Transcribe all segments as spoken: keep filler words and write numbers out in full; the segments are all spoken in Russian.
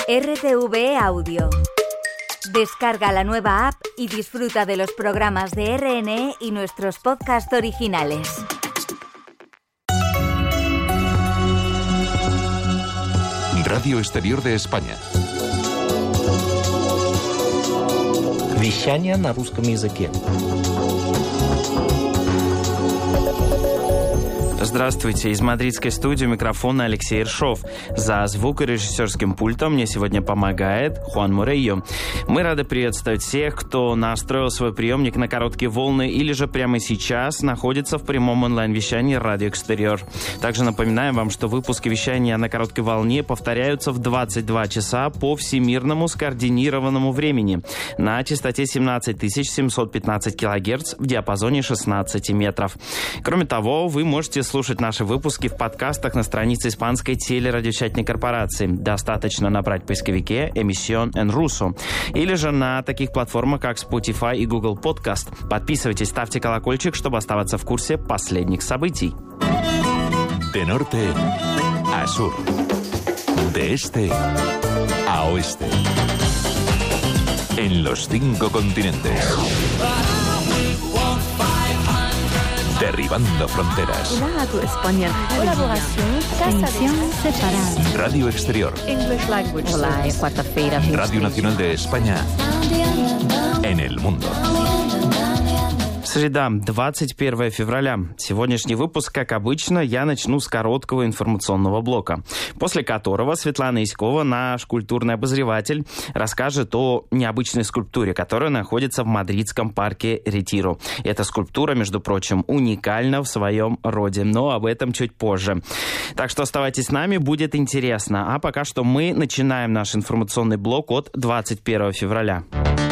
R T V E Audio. Descarga la nueva app y disfruta de los programas de R N E y nuestros podcasts originales. Radio Exterior de España. Вещание на русском языке. Здравствуйте. Из мадридской студии микрофона Алексей Ершов. За звукорежиссерским пультом мне сегодня помогает Хуан Мурейо. Мы рады приветствовать всех, кто настроил свой приемник на короткие волны или же прямо сейчас находится в прямом онлайн-вещании «Радио Экстериор». Также напоминаем вам, что выпуски вещания на короткой волне повторяются в двадцать два часа по всемирному скоординированному времени на частоте семнадцать тысяч семьсот пятнадцать килогерц в диапазоне шестнадцать метров. Кроме того, вы можете слушать наши выпуски в подкастах на странице испанской телерадиовещательной корпорации. Достаточно набрать в поисковике «Emisión en Ruso» или же на таких платформах, как Spotify и Google Podcast. Подписывайтесь, ставьте колокольчик, чтобы оставаться в курсе последних событий. De norte a sur. De este a oeste. En los cinco continentes. Derribando fronteras. España. Colaboración. Emisión separada. Radio Exterior. English language. Olá, é quarta-feira. Radio Nacional de España en el mundo. Среда, двадцать первое февраля. Сегодняшний выпуск, как обычно, я начну с короткого информационного блока, после которого Светлана Яськова, наш культурный обозреватель, расскажет о необычной скульптуре, которая находится в мадридском парке Ретиро. Эта скульптура, между прочим, уникальна в своем роде, но об этом чуть позже. Так что оставайтесь с нами, будет интересно. А пока что мы начинаем наш информационный блок от двадцать первого февраля.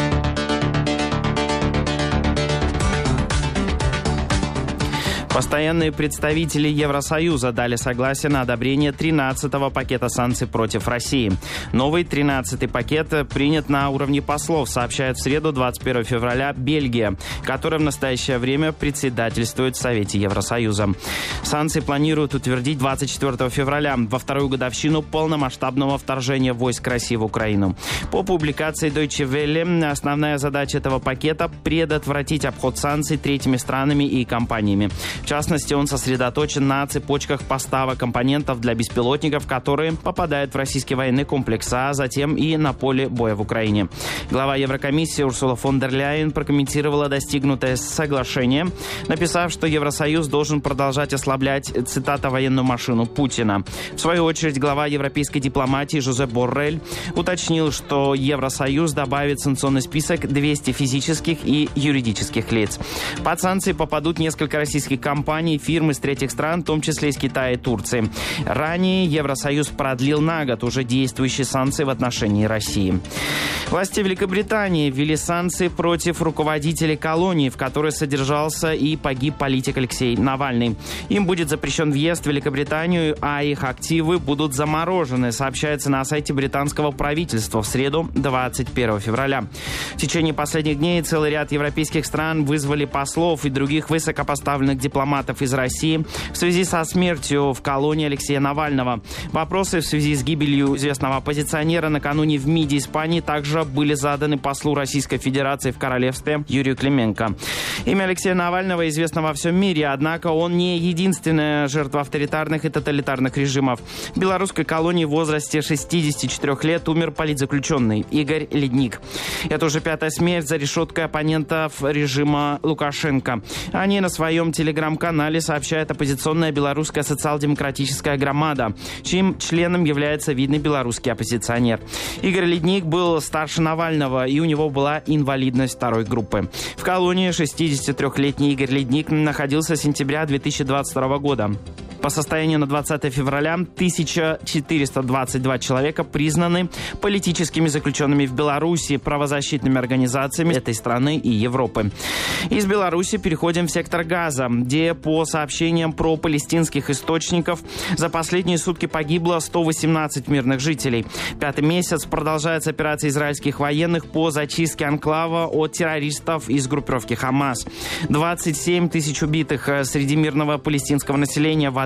Постоянные представители Евросоюза дали согласие на одобрение тринадцатого пакета санкций против России. Новый тринадцатый пакет принят на уровне послов, сообщает в среду двадцать первого февраля Бельгия, которая в настоящее время председательствует в Совете Евросоюза. Санкции планируют утвердить двадцать четвёртого февраля, во вторую годовщину полномасштабного вторжения войск России в Украину. По публикации Deutsche Welle, основная задача этого пакета – предотвратить обход санкций третьими странами и компаниями. В частности, он сосредоточен на цепочках поставок компонентов для беспилотников, которые попадают в российский военный комплекс, а затем и на поле боя в Украине. Глава Еврокомиссии Урсула фон дер Ляйен прокомментировала достигнутое соглашение, написав, что Евросоюз должен продолжать ослаблять, цитата, военную машину Путина. В свою очередь, глава европейской дипломатии Жозеп Боррель уточнил, что Евросоюз добавит в санкционный список двести физических и юридических лиц. Под санкции попадут несколько российских компаний, компаний, фирм из третьих стран, в том числе из Китая и Турции. Ранее Евросоюз продлил на год уже действующие санкции в отношении России. Власти Великобритании ввели санкции против руководителей колонии, в которой содержался и погиб политик Алексей Навальный. Им будет запрещен въезд в Великобританию, а их активы будут заморожены, сообщается на сайте британского правительства в среду двадцать первого февраля. В течение последних дней целый ряд европейских стран вызвали послов и других высокопоставленных дипломатов из России в связи со смертью в колонии Алексея Навального. Вопросы в связи с гибелью известного оппозиционера накануне в МИДе Испании также были заданы послу Российской Федерации в Королевстве Юрию Клименко. Имя Алексея Навального известно во всем мире, однако он не единственная жертва авторитарных и тоталитарных режимов. В белорусской колонии в возрасте шестидесяти четырёх лет умер политзаключенный Игорь Ледник. Это уже пятая смерть за решеткой оппонентов режима Лукашенко. Они на своем телеграм-канале сообщает оппозиционная белорусская социал-демократическая громада, чьим членом является видный белорусский оппозиционер. Игорь Ледник был старше Навального, и у него была инвалидность второй группы. В колонии шестидесятитрёхлетний Игорь Ледник находился с сентября две тысячи двадцать второго года. По состоянию на двадцатое февраля тысяча четыреста двадцать два человека признаны политическими заключенными в Беларуси, правозащитными организациями этой страны и Европы. Из Беларуси переходим в сектор Газа, где, по сообщениям пропалестинских источников, за последние сутки погибло сто восемнадцать мирных жителей. Пятый месяц продолжается операция израильских военных по зачистке анклава от террористов из группировки Хамас. двадцать семь тысяч убитых среди мирного палестинского населения в ответ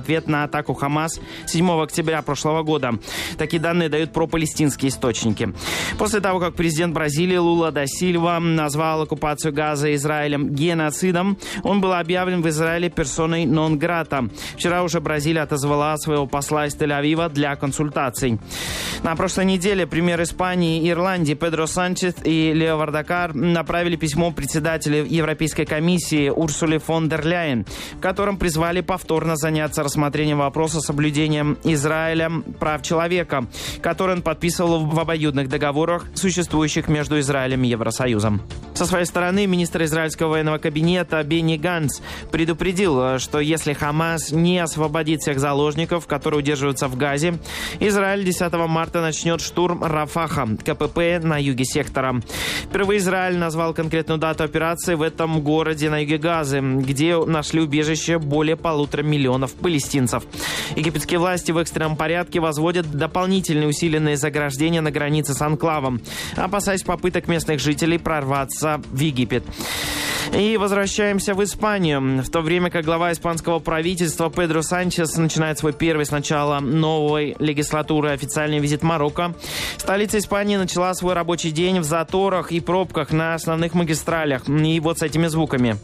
ответ на атаку Хамас седьмого октября прошлого года. Такие данные дают пропалестинские источники. После того, как президент Бразилии Лула да Сильва назвал оккупацию Газа Израилем геноцидом, он был объявлен в Израиле персоной нон-грата. Вчера уже Бразилия отозвала своего посла из Тель-Авива для консультаций. На прошлой неделе премьер Испании и Ирландии Педро Санчес и Лео Вардакар направили письмо председателю Европейской комиссии Урсуле фон дер Ляйен, в котором призвали повторно заняться рассмотрением вопроса соблюдением Израилем прав человека, который он подписывал в обоюдных договорах, существующих между Израилем и Евросоюзом. Со своей стороны, министр израильского военного кабинета Бенни Ганц предупредил, что если Хамас не освободит всех заложников, которые удерживаются в Газе, Израиль десятого марта начнет штурм Рафаха, КПП на юге сектора. Впервые Израиль назвал конкретную дату операции в этом городе на юге Газы, где нашли убежище более полутора миллионов палестинцев. Египетские власти в экстренном порядке возводят дополнительные усиленные заграждения на границе с анклавом, опасаясь попыток местных жителей прорваться в Египет. И возвращаемся в Испанию. В то время как глава испанского правительства Педро Санчес начинает свой первый с начала новой легислатуры официальный визит в Марокко, столица Испании начала свой рабочий день в заторах и пробках на основных магистралях. И вот с этими звуками.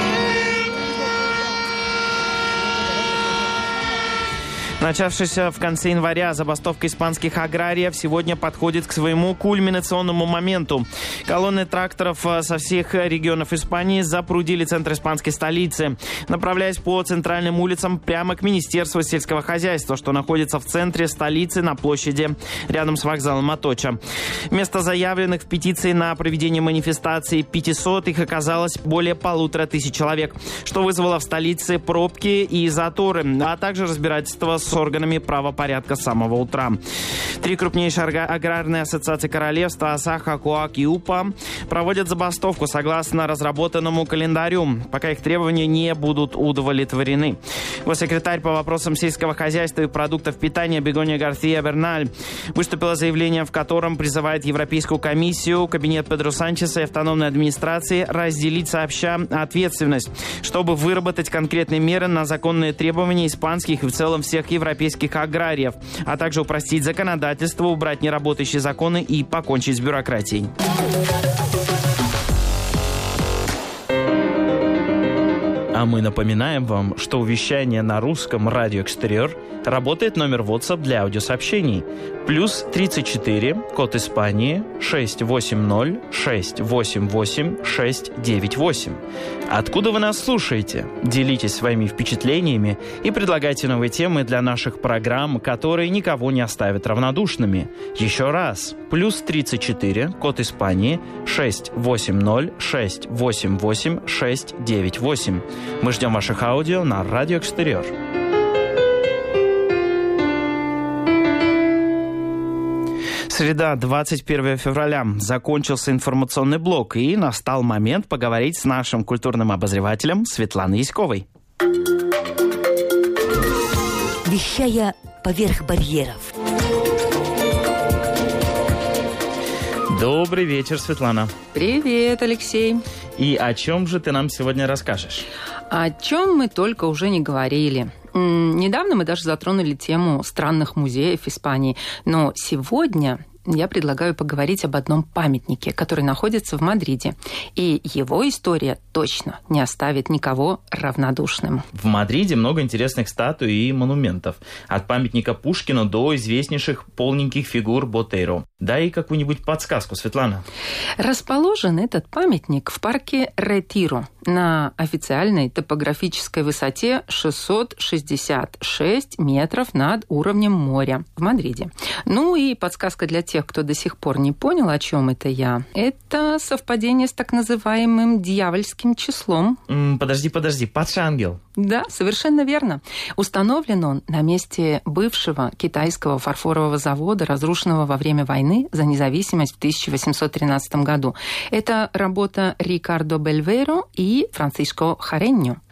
Начавшаяся в конце января забастовка испанских аграриев сегодня подходит к своему кульминационному моменту. Колонны тракторов со всех регионов Испании запрудили центр испанской столицы, направляясь по центральным улицам прямо к Министерству сельского хозяйства, что находится в центре столицы на площади рядом с вокзалом Аточа. Вместо заявленных в петиции на проведение манифестации пятисот, их оказалось более полутора тысяч человек, что вызвало в столице пробки и заторы, а также разбирательство с с органами правопорядка с самого утра. Три крупнейшие аграрные ассоциации королевства Асаха, Куак и Упа проводят забастовку согласно разработанному календарю, пока их требования не будут удовлетворены. Госсекретарь по вопросам сельского хозяйства и продуктов питания Бегония Гарсия Берналь выступила заявлением, в котором призывает Европейскую комиссию, кабинет Педро Санчеса и автономной администрации разделить сообща ответственность, чтобы выработать конкретные меры на законные требования испанских и в целом всех европейских аграриев, а также упростить законодательство, убрать неработающие законы и покончить с бюрократией. А мы напоминаем вам, что у вещания на русском радио «Экстерьор» работает номер WhatsApp для аудиосообщений. Плюс тридцать четыре, код Испании, шесть восемь ноль шесть восемь восемь шесть девять восемь. Откуда вы нас слушаете? Делитесь своими впечатлениями и предлагайте новые темы для наших программ, которые никого не оставят равнодушными. Еще раз. Плюс тридцать четыре, код Испании, шесть восемь ноль шесть восемь восемь шесть девять восемь. Мы ждем ваших аудио на радио «Экстерьор». Среда, двадцать первого февраля. Закончился информационный блок, и настал момент поговорить с нашим культурным обозревателем Светланой Яськовой. Вещая поверх барьеров. Добрый вечер, Светлана. Привет, Алексей. И о чем же ты нам сегодня расскажешь? О чем мы только уже не говорили. Недавно мы даже затронули тему странных музеев Испании, но сегодня я предлагаю поговорить об одном памятнике, который находится в Мадриде. И его история точно не оставит никого равнодушным. В Мадриде много интересных статуй и монументов. От памятника Пушкину до известнейших полненьких фигур Ботейро. Дай какую-нибудь подсказку, Светлана. Расположен этот памятник в парке Ретиро на официальной топографической высоте шестьсот шестьдесят шесть метров над уровнем моря в Мадриде. Ну и подсказка для тех, кто до сих пор не понял, о чем это я. Это совпадение с так называемым дьявольским числом. М-м, подожди, подожди, падший ангел. Да, совершенно верно. Установлен он на месте бывшего китайского фарфорового завода, разрушенного во время войны за независимость в тысяча восемьсот тринадцатом году. Это работа Рикардо Бельверо и Франциско Хареньо.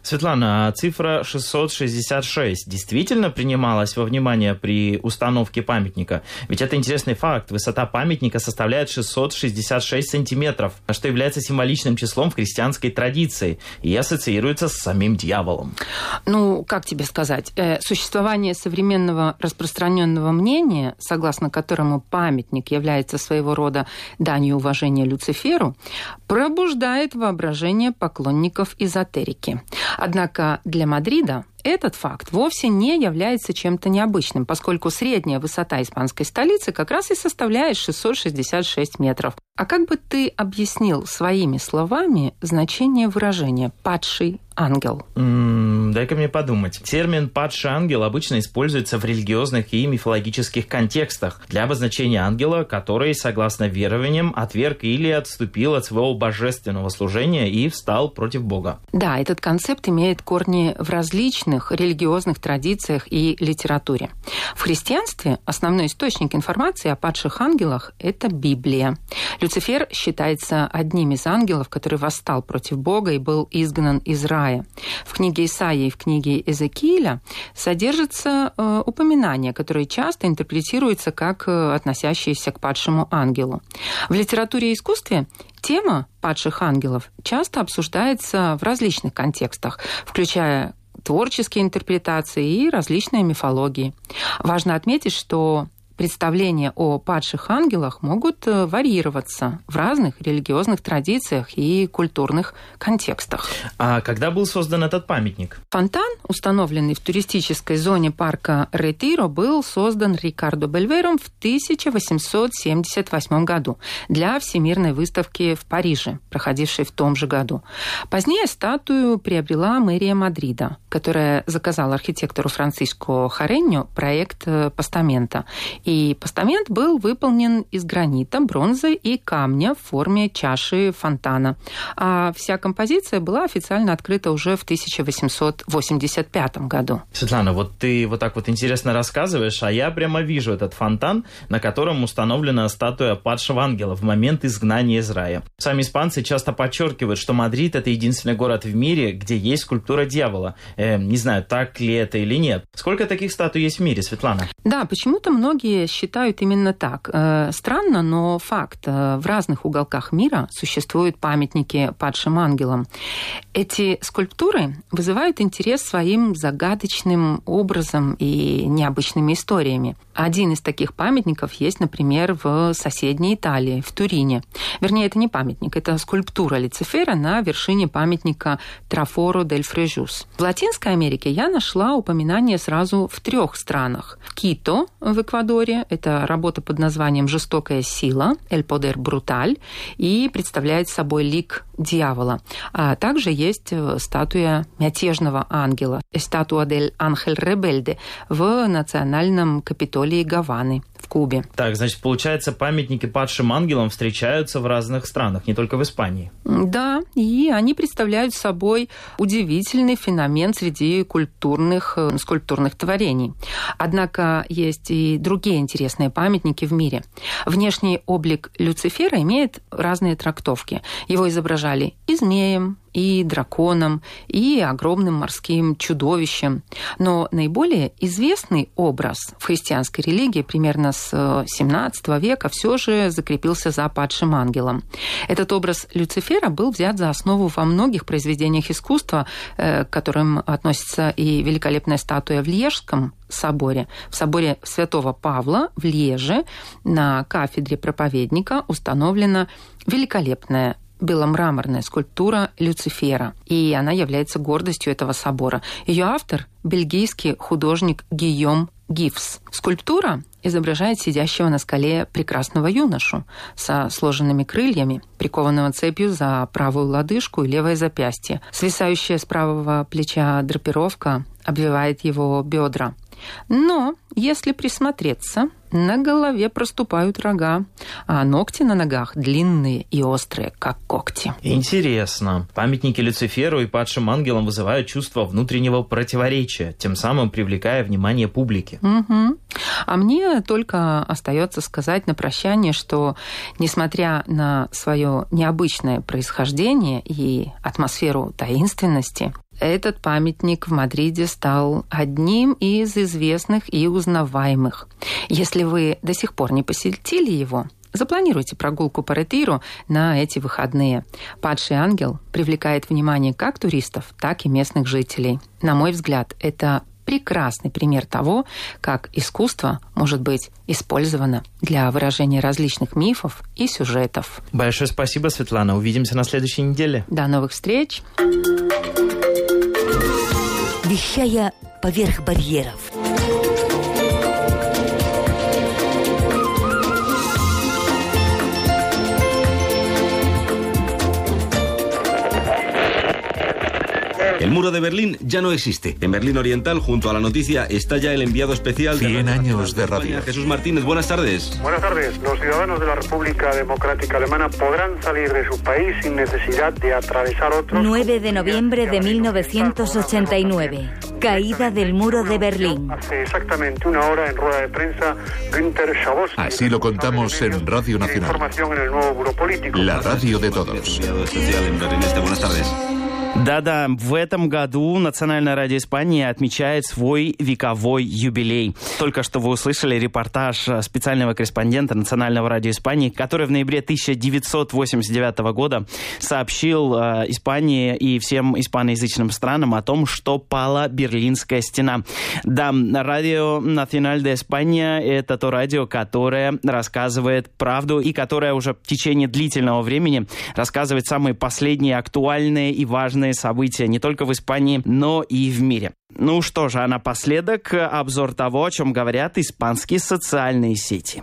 Светлана, а цифра шестьсот шестьдесят шесть действительно принималась во внимание при установке памятника? Ведь это интересный факт. Высота памятника составляет шестьсот шестьдесят шесть сантиметров, что является символичным числом в христианской традиции и ассоциируется с самим дьяволом. Ну, как тебе сказать? Существование современного распространенного мнения, согласно которому памятник является своего рода данью уважения Люциферу, пробуждает воображение поклонников эзотерики. Однако для Мадрида этот факт вовсе не является чем-то необычным, поскольку средняя высота испанской столицы как раз и составляет шестьсот шестьдесят шесть метров. А как бы ты объяснил своими словами значение выражения «падший ангел»? М-м, дай-ка мне подумать. Термин «падший ангел» обычно используется в религиозных и мифологических контекстах для обозначения ангела, который, согласно верованиям, отверг или отступил от своего божественного служения и встал против Бога. Да, этот концепт имеет корни в различных религиозных традициях и литературе. В христианстве основной источник информации о падших ангелах – это Библия. Люцифер считается одним из ангелов, который восстал против Бога и был изгнан из рая. В книге Исаии и в книге Эзекииля содержатся э, упоминания, которые часто интерпретируются как э, относящиеся к падшему ангелу. В литературе и искусстве тема падших ангелов часто обсуждается в различных контекстах, включая творческие интерпретации и различные мифологии. Важно отметить, что представления о падших ангелах могут варьироваться в разных религиозных традициях и культурных контекстах. А когда был создан этот памятник? Фонтан, установленный в туристической зоне парка Ретиро, был создан Рикардо Бельвером в тысяча восемьсот семьдесят восьмом году для Всемирной выставки в Париже, проходившей в том же году. Позднее статую приобрела мэрия Мадрида, которая заказала архитектору Франциско Хореньо проект постамента. И постамент был выполнен из гранита, бронзы и камня в форме чаши фонтана. А вся композиция была официально открыта уже в тысяча восемьсот восемьдесят пятом году. Светлана, вот ты вот так вот интересно рассказываешь, а я прямо вижу этот фонтан, на котором установлена статуя падшего ангела в момент изгнания из рая. Сами испанцы часто подчеркивают, что Мадрид – это единственный город в мире, где есть скульптура дьявола. Э, не знаю, так ли это или нет. Сколько таких статуй есть в мире, Светлана? Да, почему-то многие считают именно так. Странно, но факт. В разных уголках мира существуют памятники падшим ангелам. Эти скульптуры вызывают интерес своим загадочным образом и необычными историями. Один из таких памятников есть, например, в соседней Италии, в Турине. Вернее, это не памятник, это скульптура Люцифера на вершине памятника Трафоро дель Фрежус. В Латинской Америке я нашла упоминание сразу в трех странах. В Кито, в Эквадоре, это работа под названием «Жестокая сила», «El Poder Brutal», и представляет собой лик дьявола. А также есть статуя мятежного ангела, «Статуа дель Ángel Rebelde» в национальном Капитолии Гаваны в Кубе. Так, значит, получается, памятники падшим ангелам встречаются в разных странах, не только в Испании. Да, и они представляют собой удивительный феномен среди культурных, скульптурных творений. Однако есть и другие интересные памятники в мире. Внешний облик Люцифера имеет разные трактовки. Его изображали и змеем, и драконом, и огромным морским чудовищем. Но наиболее известный образ в христианской религии примерно с семнадцатого века все же закрепился за падшим ангелом. Этот образ Люцифера был взят за основу во многих произведениях искусства, к которым относится и великолепная статуя в Льежском соборе. В соборе Святого Павла в Льеже на кафедре проповедника установлена великолепная беломраморная скульптура Люцифера, и она является гордостью этого собора. Ее автор – бельгийский художник Гийом Гифс. Скульптура изображает сидящего на скале прекрасного юношу со сложенными крыльями, прикованного цепью за правую лодыжку и левое запястье. Свисающая с правого плеча драпировка обвивает его бедра. Но, если присмотреться, на голове проступают рога, а ногти на ногах длинные и острые, как когти. Интересно. Памятники Люциферу и падшим ангелам вызывают чувство внутреннего противоречия, тем самым привлекая внимание публики. Угу. А мне только остается сказать на прощание, что, несмотря на свое необычное происхождение и атмосферу таинственности, этот памятник в Мадриде стал одним из известных и узнаваемых. Если вы до сих пор не посетили его, запланируйте прогулку по Ретиру на эти выходные. Падший ангел привлекает внимание как туристов, так и местных жителей. На мой взгляд, это прекрасный пример того, как искусство может быть использовано для выражения различных мифов и сюжетов. Большое спасибо, Светлана. Увидимся на следующей неделе. До новых встреч. Вещая поверх барьеров. El muro de Berlín ya no existe. En Berlín Oriental, junto a la noticia, está ya el enviado especial... cien años de radio. Jesús Martínez, buenas tardes. Buenas tardes. Los ciudadanos de la República Democrática Alemana podrán salir de su país sin necesidad de atravesar otros... nueve de noviembre de mil novecientos ochenta y nueve. Caída del muro de Berlín. Hace exactamente una hora en rueda de prensa, Günther Schabowski... Así lo contamos en Radio Nacional. Información en el nuevo Buró Político. La radio de todos. Enviado especial en Berlín Este. Buenas tardes. Да-да, в этом году Национальное радио Испании отмечает свой вековой юбилей. Только что вы услышали репортаж специального корреспондента Национального радио Испании, который в ноябре тысяча девятьсот восемьдесят девятого года сообщил э, Испании и всем испаноязычным странам о том, что пала Берлинская стена. Да, радио Националь де Испания — это то радио, которое рассказывает правду и которое уже в течение длительного времени рассказывает самые последние актуальные и важные события не только в Испании, но и в мире. Ну что же, а напоследок обзор того, о чем говорят испанские социальные сети.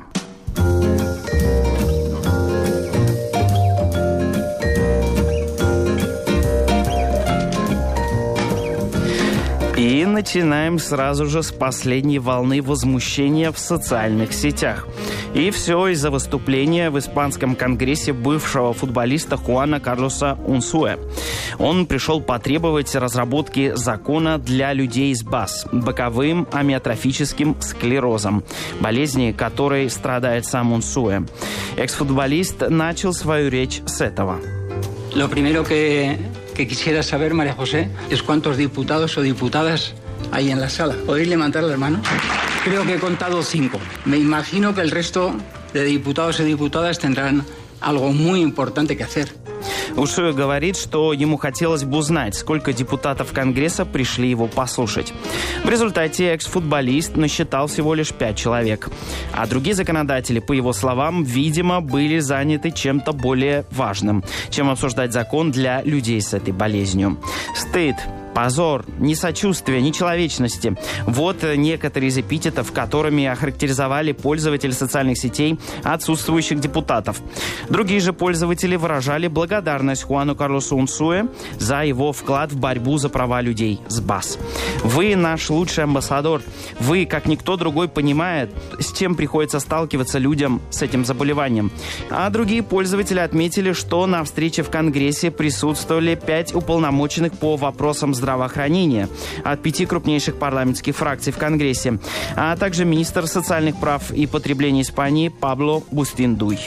И начинаем сразу же с последней волны возмущения в социальных сетях. И все из-за выступления в Испанском конгрессе бывшего футболиста Хуана Карлоса Унсуэ. Он пришел потребовать разработки закона для людей с БАС, боковым амиотрофическим склерозом, болезни которой страдает сам Унсуэ. Экс-футболист начал свою речь с этого. Lo primero que, que quisiera saber, María José, es cuántos diputados o diputadas hay en la sala. ¿Podéis levantar las manos? Creo que he contado cinco. Me imagino que el resto de diputados y diputadas tendrán algo muy importante que hacer. Унсуэ говорит, что ему хотелось бы узнать, сколько депутатов Конгресса пришли его послушать. В результате экс-футболист насчитал всего лишь пять человек. А другие законодатели, по его словам, видимо, были заняты чем-то более важным, чем обсуждать закон для людей с этой болезнью. Стыд, позор, ни сочувствия, ни человечности. Вот некоторые из эпитетов, которыми охарактеризовали пользователи социальных сетей отсутствующих депутатов. Другие же пользователи выражали благодарность Хуану Карлосу Унсуэ за его вклад в борьбу за права людей с БАС. Вы наш лучший амбассадор. Вы, как никто другой, понимает, с чем приходится сталкиваться людям с этим заболеванием. А другие пользователи отметили, что на встрече в Конгрессе присутствовали пять уполномоченных по вопросам здоровья здравоохранения от пяти крупнейших парламентских фракций в Конгрессе, а также министр социальных прав и потребления Испании Пабло Бустиндуй.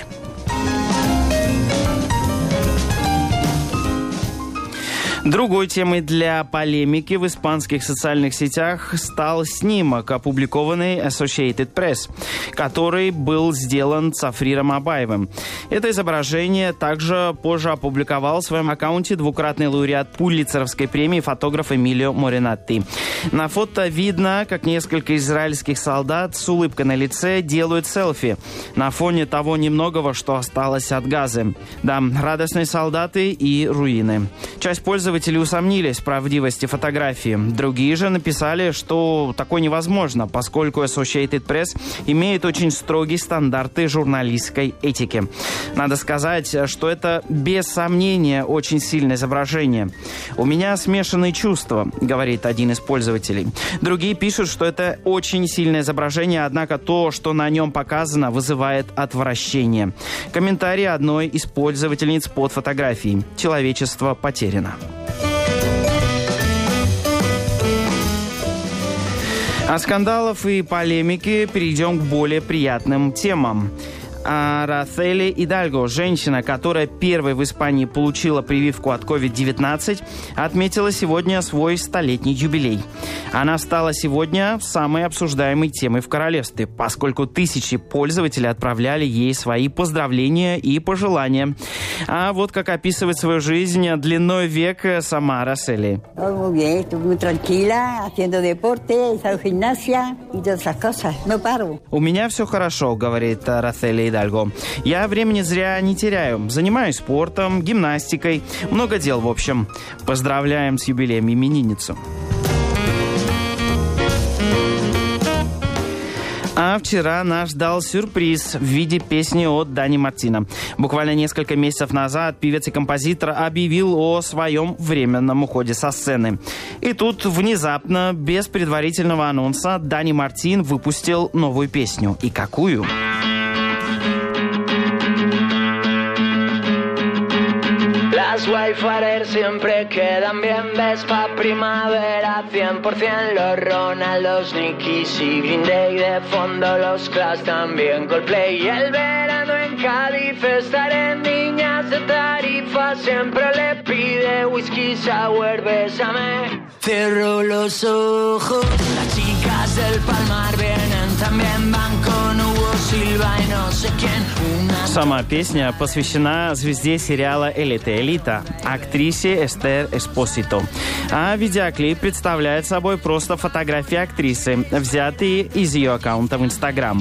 Другой темой для полемики в испанских социальных сетях стал снимок, опубликованный Associated Press, который был сделан Цафриром Абаевым. Это изображение также позже опубликовал в своем аккаунте двукратный лауреат Пулитцеровской премии фотограф Эмилио Моринатти. На фото видно, как несколько израильских солдат с улыбкой на лице делают селфи на фоне того немногого, что осталось от Газы. Да, радостные солдаты и руины. Часть пользователей усомнились в правдивости фотографии. Другие же написали, что такое невозможно, поскольку Associated Press имеет очень строгие стандарты журналистской этики. Надо сказать, что это без сомнения очень сильное изображение. «У меня смешанные чувства», — говорит один из пользователей. Другие пишут, что это очень сильное изображение, однако то, что на нем показано, вызывает отвращение. Комментарий одной из пользовательниц под фотографией: «Человечество потеряно». От скандалов и полемики перейдем к более приятным темам. Арацели Идальго, женщина, которая первой в Испании получила прививку от ковид девятнадцать, отметила сегодня свой столетний юбилей. Она стала сегодня самой обсуждаемой темой в королевстве, поскольку тысячи пользователей отправляли ей свои поздравления и пожелания. А вот как описывает свою жизнь длиной век сама Арацели. У меня все хорошо, говорит Арацели Идальго. Я времени зря не теряю. Занимаюсь спортом, гимнастикой. Много дел, в общем. Поздравляем с юбилеем именинницу. А вчера нас ждал сюрприз в виде песни от Дани Мартина. Буквально несколько месяцев назад певец и композитор объявил о своем временном уходе со сцены. И тут внезапно, без предварительного анонса, Дани Мартин выпустил новую песню. И какую? Las Wayfarer siempre quedan bien, Vespa Primavera cien por ciento, los Ronaldos, Nickies y Green Day, de fondo los Clash, también Coldplay. Y el verano en Cádiz estaré, niñas de Tarifa siempre le pide whisky sour, bésame. Cierro los ojos, las chicas del Palmar vienen también, van con Hugo Silva y no sé quién. Сама песня посвящена звезде сериала «Элита Элита», актрисе Эстер Эспосито. А видеоклип представляет собой просто фотографии актрисы, взятые из ее аккаунта в Инстаграм.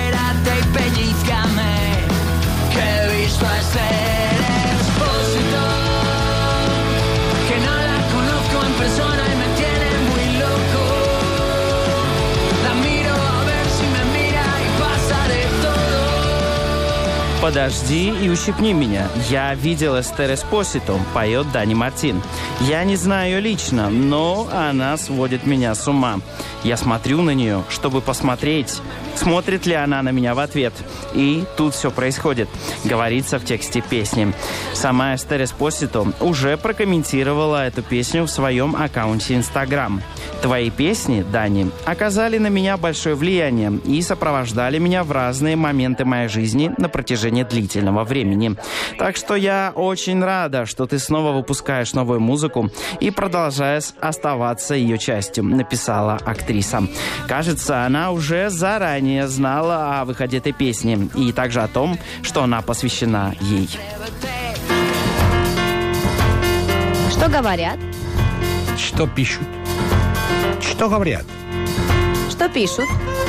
«Подожди и ущипни меня. Я видел Эстер Эспосито», поет Дани Мартин. «Я не знаю ее лично, но она сводит меня с ума. Я смотрю на нее, чтобы посмотреть, смотрит ли она на меня в ответ. И тут все происходит», говорится в тексте песни. Сама Эстер Эспосито уже прокомментировала эту песню в своем аккаунте Инстаграм. «Твои песни, Дани, оказали на меня большое влияние и сопровождали меня в разные моменты моей жизни на протяжении длительного времени. Так что я очень рада, что ты снова выпускаешь новую музыку и продолжаешь оставаться ее частью», написала актриса. Кажется, она уже заранее знала о выходе этой песни и также о том, что она посвящена ей. Что говорят? Что пишут? Что говорят? Что пишут?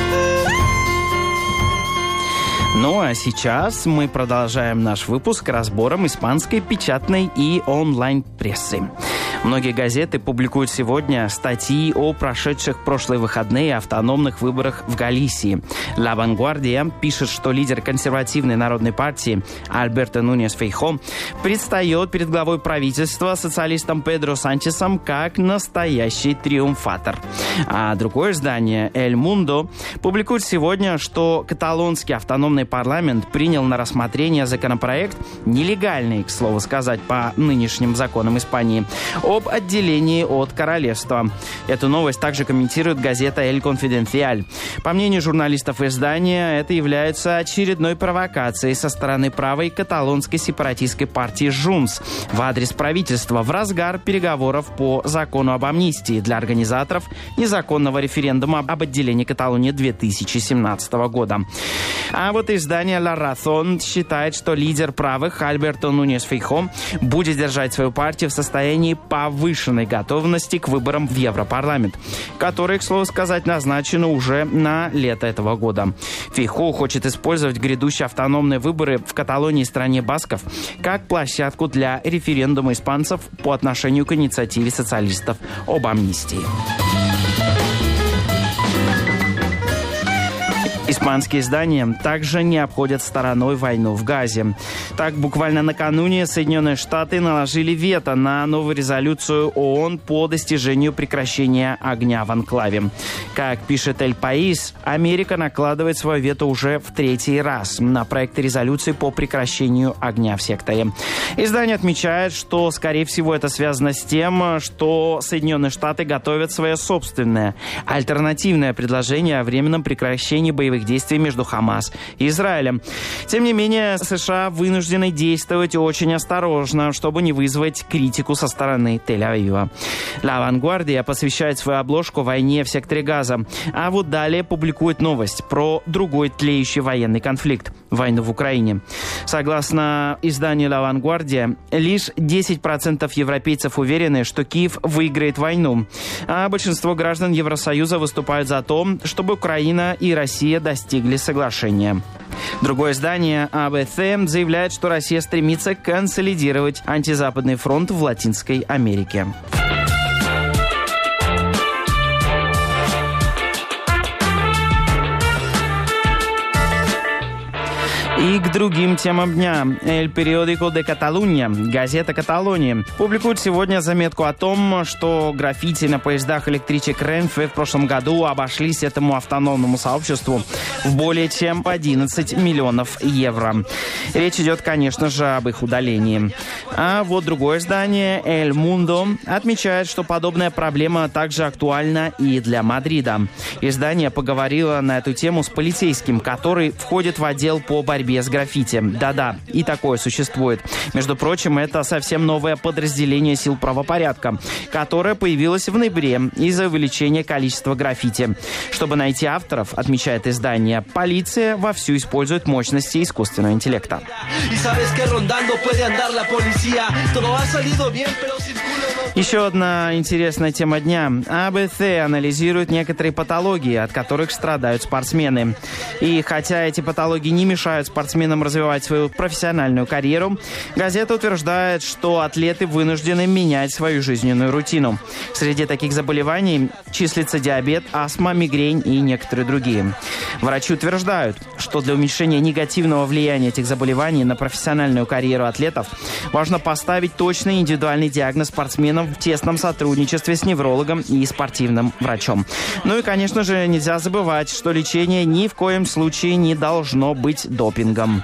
Ну а сейчас мы продолжаем наш выпуск разбором испанской печатной и онлайн-прессы. Многие газеты публикуют сегодня статьи о прошедших прошлые выходные автономных выборах в Галисии. «Ла Вангвардия» пишет, что лидер консервативной народной партии Альберто Нуньес Фейхо предстает перед главой правительства социалистом Педро Санчесом как настоящий триумфатор. А другое издание «Эль Мундо» публикует сегодня, что каталонский автономный парламент принял на рассмотрение законопроект, нелегальный, к слову сказать, по нынешним законам Испании, об отделении от королевства. Эту новость также комментирует газета «Эль Конфиденциаль». По мнению журналистов издания, это является очередной провокацией со стороны правой каталонской сепаратистской партии «Джунс» в адрес правительства в разгар переговоров по закону об амнистии для организаторов незаконного референдума об отделении Каталонии две тысячи семнадцатого года. А вот издание «Ла Разон» считает, что лидер правых Альберто Нуньес Фейхо будет держать свою партию в состоянии повышенной готовности к выборам в Европарламент, которые, к слову сказать, назначены уже на лето этого года. Фейхо хочет использовать грядущие автономные выборы в Каталонии и стране басков как площадку для референдума испанцев по отношению к инициативе социалистов об амнистии. Испанские издания также не обходят стороной войну в Газе. Так, буквально накануне Соединенные Штаты наложили вето на новую резолюцию ООН по достижению прекращения огня в анклаве. Как пишет Эль Паис, Америка накладывает свое вето уже в третий раз на проект резолюции по прекращению огня в секторе. Издание отмечает, что, скорее всего, это связано с тем, что Соединенные Штаты готовят свое собственное альтернативное предложение о временном прекращении боевых действий между Хамас и Израилем. Тем не менее, США вынуждены действовать очень осторожно, чтобы не вызвать критику со стороны Тель-Авива. «Ла Вангвардия» посвящает свою обложку войне в секторе Газа, а вот далее публикует новость про другой тлеющий военный конфликт – войну в Украине. Согласно изданию «Ла Вангвардия», лишь десять процентов европейцев уверены, что Киев выиграет войну, а большинство граждан Евросоюза выступают за то, чтобы Украина и Россия достигли соглашения. Другое издание а бэ цэ заявляет, что Россия стремится консолидировать антизападный фронт в Латинской Америке. И к другим темам дня. «El Periódico de Catalunya», газета Каталонии, публикует сегодня заметку о том, что граффити на поездах электричек Ренфе в прошлом году обошлись этому автономному сообществу в более чем одиннадцать миллионов евро. Речь идет, конечно же, об их удалении. А вот другое издание «El Mundo» отмечает, что подобная проблема также актуальна и для Мадрида. Издание поговорило на эту тему с полицейским, который входит в отдел по борьбе с граффити. Да-да, и такое существует. Между прочим, это совсем новое подразделение сил правопорядка, которое появилось в ноябре из-за увеличения количества граффити. Чтобы найти авторов, отмечает издание, полиция вовсю использует мощности искусственного интеллекта. Еще одна интересная тема дня. а бэ цэ анализирует некоторые патологии, от которых страдают спортсмены. И хотя эти патологии не мешают спортсменам развивать свою профессиональную карьеру, газета утверждает, что атлеты вынуждены менять свою жизненную рутину. Среди таких заболеваний числится диабет, астма, мигрень и некоторые другие. Врачи утверждают, что для уменьшения негативного влияния этих заболеваний на профессиональную карьеру атлетов важно поставить точный индивидуальный диагноз спортсменам в тесном сотрудничестве с неврологом и спортивным врачом. Ну и, конечно же, нельзя забывать, что лечение ни в коем случае не должно быть допингом.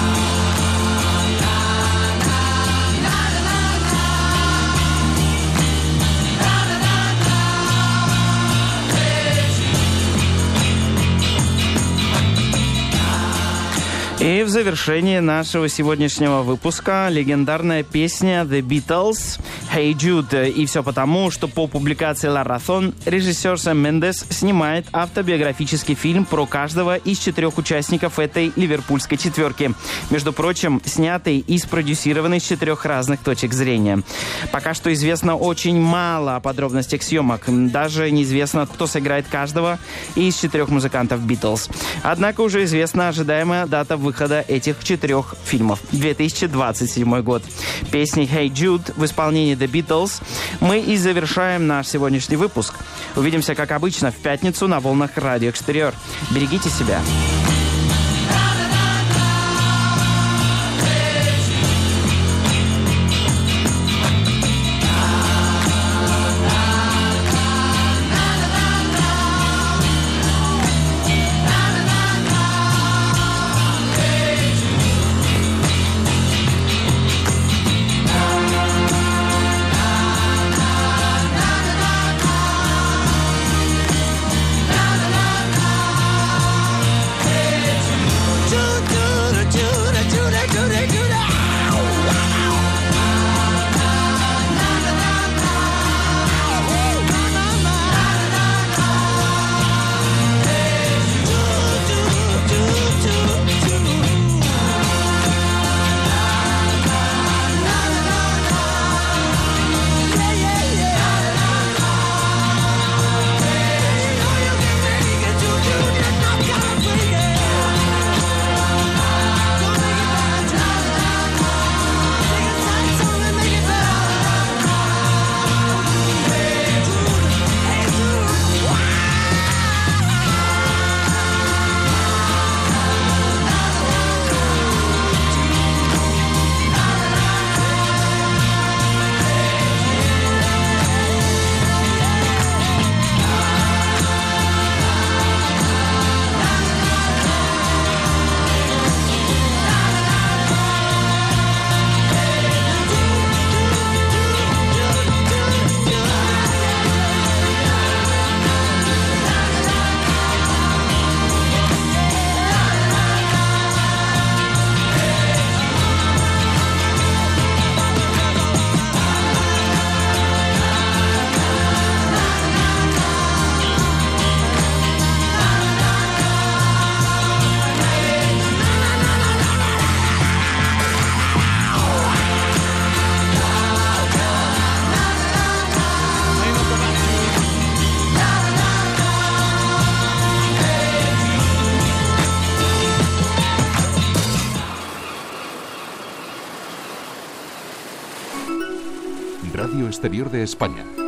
И в завершении нашего сегодняшнего выпуска легендарная песня The Beatles «Hey Jude». И все потому, что по публикации La Razón режиссер Сэм Мендес снимает автобиографический фильм про каждого из четырех участников этой ливерпульской четверки. Между прочим, снятый и спродюсированный с четырех разных точек зрения. Пока что известно очень мало о подробностях съемок. Даже неизвестно, кто сыграет каждого из четырех музыкантов Beatles. Однако уже известна ожидаемая дата выхода выхода этих четырех фильмов. две тысячи двадцать седьмой год. Песни «Hey Jude» в исполнении The Beatles мы и завершаем наш сегодняшний выпуск. Увидимся, как обычно, в пятницу на волнах Радио Экстериор. Берегите себя. Radio Exterior de España.